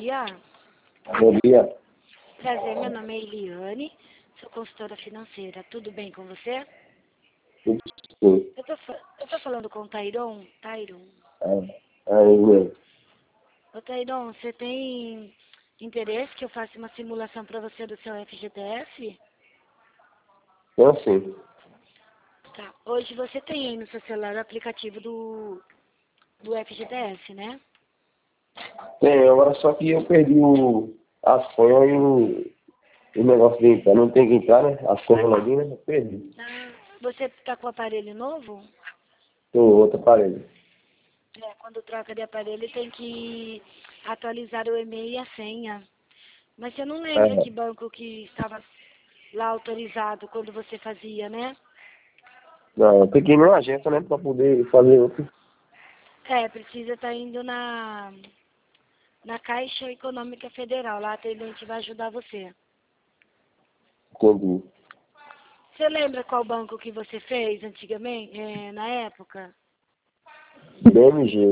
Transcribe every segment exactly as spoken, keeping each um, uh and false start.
dia. Bom dia. Prazer, meu nome é Eliane, sou consultora financeira. Tudo bem com você? Tudo sim. Eu tô, fa- eu tô falando com o Tairon. Tairon. É, aí mesmo. Ô, Tairon, você tem interesse que eu faça uma simulação para você do seu F G T S? Então, assim, Tá. Hoje você tem aí no seu celular o aplicativo do, do F G T S, né? tem, agora só que eu perdi o, a senha e o, o negócio de entrar. Não tem que entrar, né? A senha login, né? Eu perdi. Ah, você tá com o aparelho novo? Tem outro aparelho. É, quando troca de aparelho tem que atualizar o e-mail e a senha. Mas você não lembra É, que banco que estava lá autorizado quando você fazia, né? não, tem que ir numa agência, né? Pra poder fazer outro. É, precisa estar indo na, na Caixa Econômica Federal. Lá a atendente vai ajudar você. Entendi. Você lembra qual banco que você fez antigamente, é, na época? B M G.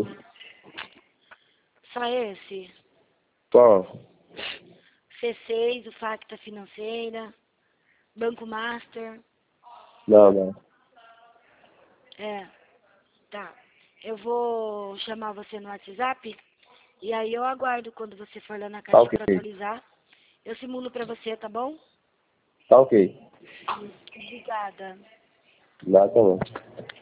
Só esse? Só. C seis, o Facta Financeira, Banco Master. Não, não. É, tá. Eu vou chamar você no WhatsApp e aí eu aguardo quando você for lá na Tá Caixa ok. para atualizar. Eu simulo para você, tá bom? Tá ok. Obrigada. Nada não.